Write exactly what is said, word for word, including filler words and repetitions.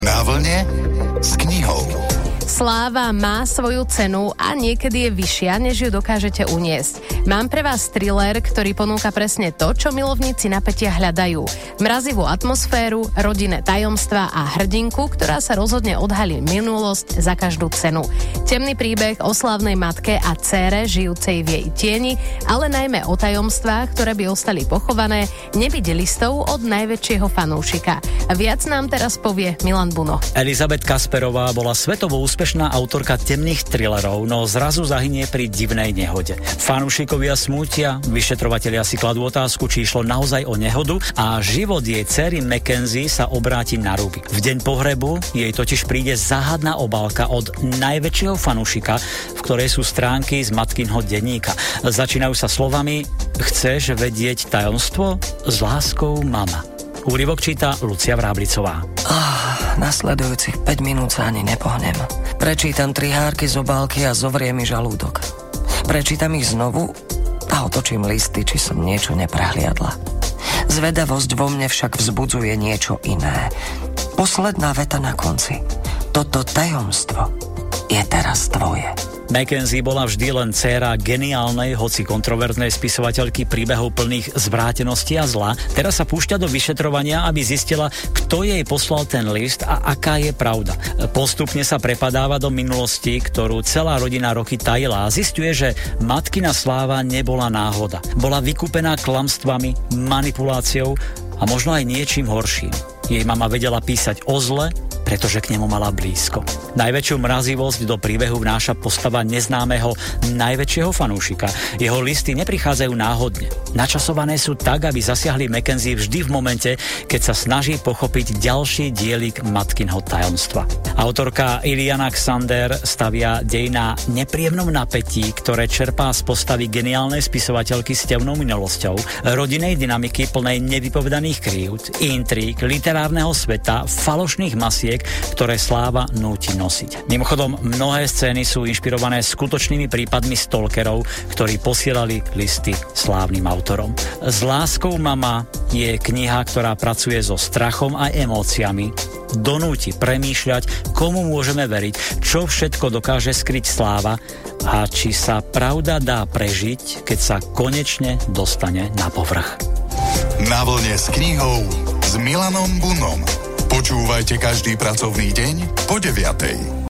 Na vlne s knihou. Sláva má svoju cenu a niekedy je vyššia, než ju dokážete uniesť. Mám pre vás thriller, ktorý ponúka presne to, čo milovníci napätia hľadajú. Mrazivú atmosféru, rodinné tajomstvá a hrdinku, ktorá sa rozhodne odhalí minulosť za každú cenu. Temný príbeh o slávnej matke a dcére žijúcej v jej tieni, ale najmä o tajomstvách, ktoré by ostali pochované, nebyť listov od najväčšieho fanúšika. Viac nám teraz povie Milan Buno. Elizabeth Kasperová bola svetovo úspešná autorka temných thrillerov, no zrazu zahynie pri divnej nehode. Fanúšikovia smútia, vyšetrovatelia si kladú otázku, či išlo naozaj o nehodu a život jej dcery Mackenzie sa obráti na ruby. V deň pohrebu jej totiž príde záhadná obálka od najväčšieho fanúšika, v ktorej sú stránky z matkinho denníka. Začínajú sa slovami: Chceš vedieť tajomstvo? S láskou, mama. Úryvok číta Lucia Vráblicová. Oh, nasledujúcich päť minút sa ani nepohnem. Prečítam tri hárky z obálky a zovrie mi žalúdok. Prečítam ich znovu a otočím listy, či som niečo neprehliadla. Zvedavosť vo mne však vzbudzuje niečo iné. Posledná veta na konci. Toto tajomstvo je teraz tvoje. Mackenzie bola vždy len dcéra geniálnej, hoci kontroverznej spisovateľky príbehov plných zvrátenosti a zla. Teraz sa púšťa do vyšetrovania, aby zistila, kto jej poslal ten list a aká je pravda. Postupne sa prepadáva do minulosti, ktorú celá rodina roky tajila a zisťuje, že matkina sláva nebola náhoda. Bola vykúpená klamstvami, manipuláciou a možno aj niečím horším. Jej mama vedela písať o zle, pretože k nemu mala blízko. Najväčšiu mrazivosť do príbehu vnáša postava neznámeho najväčšieho fanúšika. Jeho listy neprichádzajú náhodne. Načasované sú tak, aby zasiahli Mackenzie vždy v momente, keď sa snaží pochopiť ďalší dielik matkinho tajomstva. Autorka Iliana Xander stavia dej na nepríjemnom napätí, ktoré čerpá z postavy geniálnej spisovateľky s temnou minulosťou, rodinej dynamiky plnej nevypovedaných krívd, intríg, literárneho sveta, falošných masiek, ktoré sláva núti nosiť. Mimochodom, mnohé scény sú inšpirované skutočnými prípadmi stalkerov, ktorí posielali listy slávnym autorom. S láskou, mama je kniha, ktorá pracuje so strachom a emóciami, donúti premýšľať, komu môžeme veriť, čo všetko dokáže skryť sláva a či sa pravda dá prežiť, keď sa konečne dostane na povrch. Na vlne s knihou s Milanom Bunom. Počúvajte každý pracovný deň po deviatej.